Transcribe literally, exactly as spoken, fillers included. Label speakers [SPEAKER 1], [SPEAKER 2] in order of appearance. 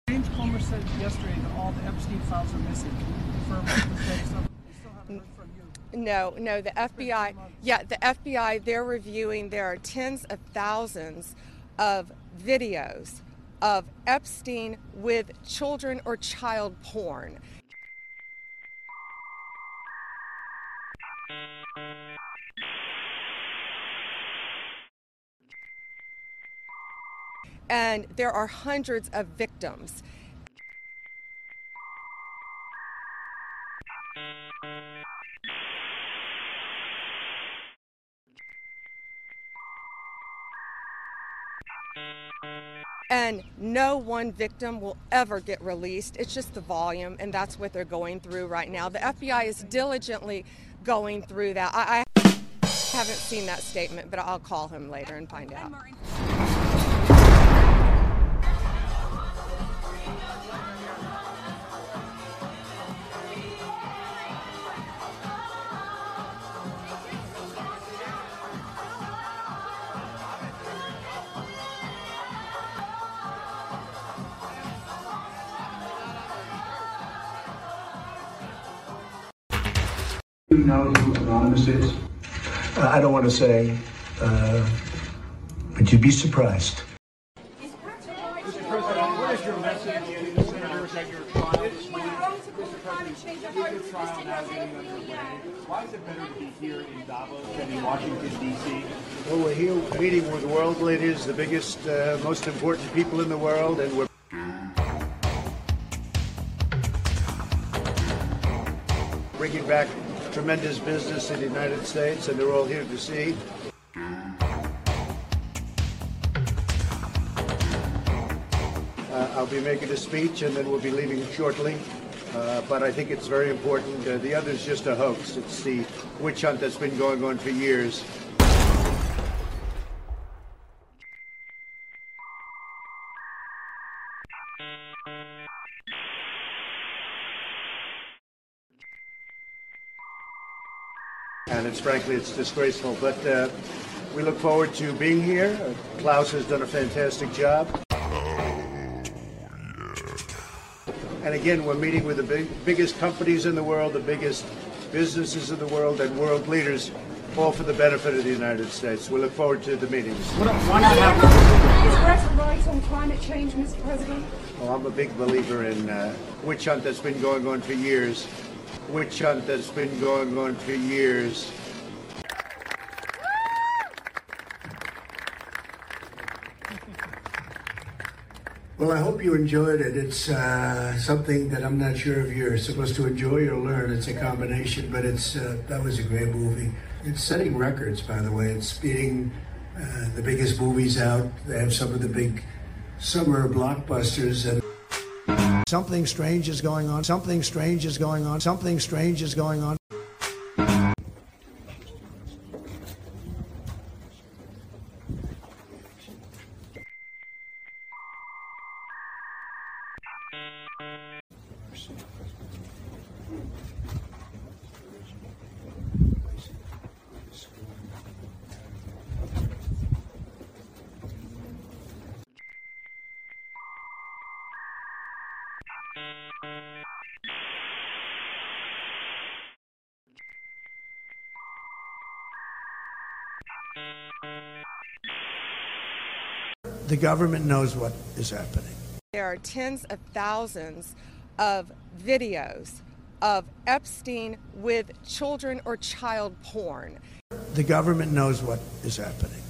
[SPEAKER 1] James Comer said yesterday that all the Epstein files are missing. Can you confirm what was said? So we still haven't heard from you.
[SPEAKER 2] No, no, the F B I, yeah, the F B I, they're reviewing, there are tens of thousands of videos of Epstein with children or child porn. And there are hundreds of victims. And no one victim will ever get released. It's just the volume, and that's what they're going through right now. The F B I is diligently going through that. I, I haven't seen that statement, but I'll call him later and find out.
[SPEAKER 3] Do you know who Anonymous is?
[SPEAKER 4] Uh, I don't want to say, uh, but you'd be surprised.
[SPEAKER 3] Mister President, what is your message to the senators at your trial this week? Mister President, with your trial now getting underway, why is it better to be here in Davos than in Washington, D C?
[SPEAKER 5] Well, we're here meeting with world leaders, the biggest, uh, most important people in the world, and we're bringing back tremendous business in the United States, and they're all here to see. Uh, I'll be making a speech, and then we'll be leaving shortly. Uh, but I think it's very important. Uh, the other's just a hoax. It's the witch hunt that's been going on for years. And it's frankly, it's disgraceful. But uh, we look forward to being here. Uh, Klaus has done a fantastic job. And again, we're meeting with the big, biggest companies in the world, the biggest businesses in the world, and world leaders, all for the benefit of the United States. We look forward to the meetings.
[SPEAKER 3] Why not have...
[SPEAKER 6] Is Brexit right on climate change, Mister President?
[SPEAKER 5] Well, I'm a big believer in uh, witch hunt that's been going on for years. Witch hunt that's been going on for years.
[SPEAKER 4] Well, I hope you enjoyed it. It's uh, something that I'm not sure if you're supposed to enjoy or learn. It's a combination, but it's uh, that was a great movie. It's setting records, by the way. It's beating uh, the biggest movies out. They have some of the big summer blockbusters. And something strange is going on. Something strange is going on. Something strange is going on. The government knows what is happening.
[SPEAKER 2] There are tens of thousands of videos of Epstein with children or child porn.
[SPEAKER 4] The government knows what is happening.